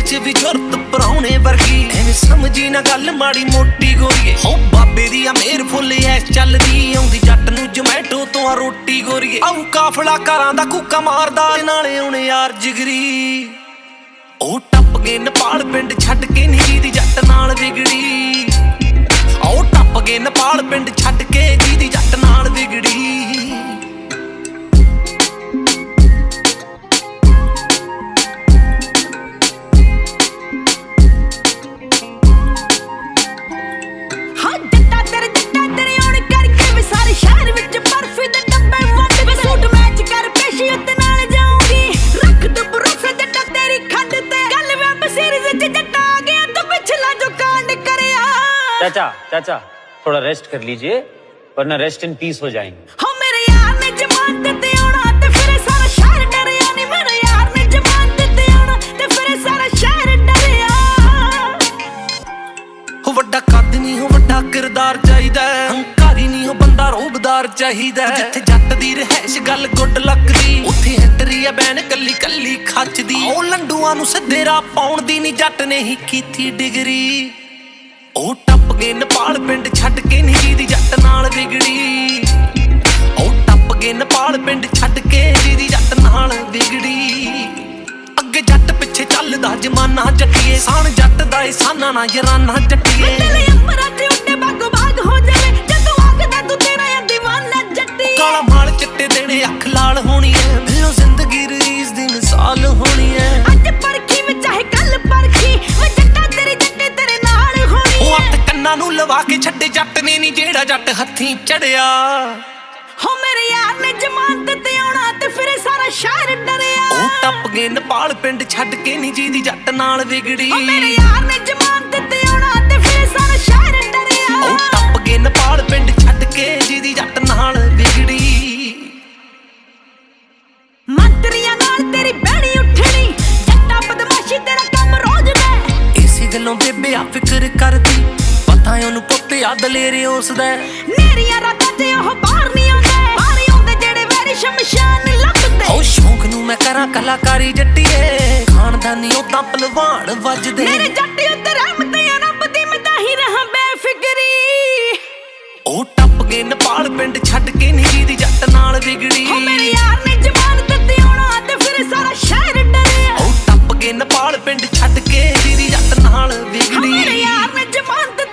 च भी जुरत पराउने वर्गी एवें समझी ना गल माड़ी मोटी गोरीए हो बाबे दी मेर फुल ऐश चलदी आउंदी जट नूं जोमैटो तो रोटी गोरीए आऊं काफला घरां दा कूका मारदा नाले आउणे यार जिगरी ओ टप गए नेपाल पिंड छड्ड के नी दी जट नाल विगड़ी ओ टप गए नेपाल पिंड छड्ड के दी जट नाल विगड़ी चाचा चाचा थोड़ा रेस्ट कर लीजिए वरना रेस्ट इन पीस हो जाएंगे। हो मेरे यार ने जमानत ते आउणा ते फिर सारा शहर डरिया नी मेरे यार ने जमानत ते आउणा ते फिर सारा शहर डरिया हो वड्डा कद नहीं हो वड्डा किरदार चाहिदा हंकारी नहीं हो बंदा रोबदार चाहिदा जिथे जट दी रहश गल गुड लकदी उत्थे एंटरी है बैन कल्ली कल्ली खचदी ओ लंडूआं नूं सिद्धे राह पाउण दी नी जट ने ही कीती डिगरी ओ टप गए नेपाल पिंड छड्ड के नी दी जट नाल विगड़ी ओ टप गए नेपाल पिंड छड्ड के दी जट नाल विगड़ी अगे जट पिछे चलदा जमाना जट्टिए सान जट दा साना ना यराना जट्टिए तेरे अंबरां ते उड्डे बागो बाग हो जावे जदों आखदा तू तेरा या दीवाना जट्टी काला माल चिट्टे देने अख लाल होनी है दिलों जिंदगी रीस दी मिसाल होनी है अज परखी में चाहे कल परखी वे जट्टा तेरे जट्टे तेरे नाल होनी ओ अट कन्ना नूं लवा के छड्डे जट ने नी जेड़ा जट हत्थीं चढ़िया हो मेरे यार ने जमानत ते आउणा ते फिर सारा शहर डरिया ओ टप गए नेपाल पिंड छड्ड के नी जी दी जट नाल विगड़ी हो मेरे यार ने जमानत ते आउणा ते फिर सारा शहर डरिया ओ टप गए नेपाल पिंड छड्ड के जी दी जट नाल विगड़ी मंत्रियां नाल तेरी बैणी उठणी जट्टा बदमाशी तेरा काम रोज दा इसी गल्लों बेबे आ फिक्र करदी पता है ओनू पुੱਤ ਆ ਦਲੇਰੇ ਉਸ ਦਾ ਮੇਰੀਆਂ ਰਾਤਾਂ 'ਚ ਉਹ ਬਾਹਰ ਨਹੀਂ ਆਉਂਦੇ ਜਿਹੜੇ ਵੈਰੀ ਸ਼ਮਸ਼ਾਨ ਲੱਭਦੇ ਉਹ ਸ਼ੌਂਕ ਨੂੰ ਮੈਂ ਕਰਾਂ ਕਲਾਕਾਰੀ ਜੱਟੀਏ ਖਾਨਦਾਨੀ ਉਦਾਂ ਪਹਿਲਵਾਨ ਵੱਜਦੇ ਮੇਰੇ ਜੱਟੀ ਉੱਤੇ ਰਹਿਮਤ ਆ ਰੱਬ ਦੀ ਮੈਂ ਤਾਂ ਹੀ ਰਹਾਂ ਬੇਫਿਕਰੀ ਉਹ ਟੱਪ ਗਏ नेपाल ਪਿੰਡ ਛੱਡ ਕੇ ਨੀ ਦੀ ਜੱਟ ਨਾਲ ਵਿਗੜੀ ਹੋ ਮੇਰੇ ਯਾਰ ਨੇ ਜਮਾਨਤ ਤੇ ਆਉਣਾ ਤੇ ਫਿਰ ਸਾਰਾ ਸ਼ਹਿਰ ਡਰਿਆ ਉਹ ਟੱਪ ਗਏ नेपाल ਪਿੰਡ ਛੱਡ ਕੇ ਨੀ ਦੀ ਜੱਟ ਨਾਲ ਵਿਗੜੀ ਮੇਰੇ ਯਾਰ ਨੇ ਜਮਾਨਤ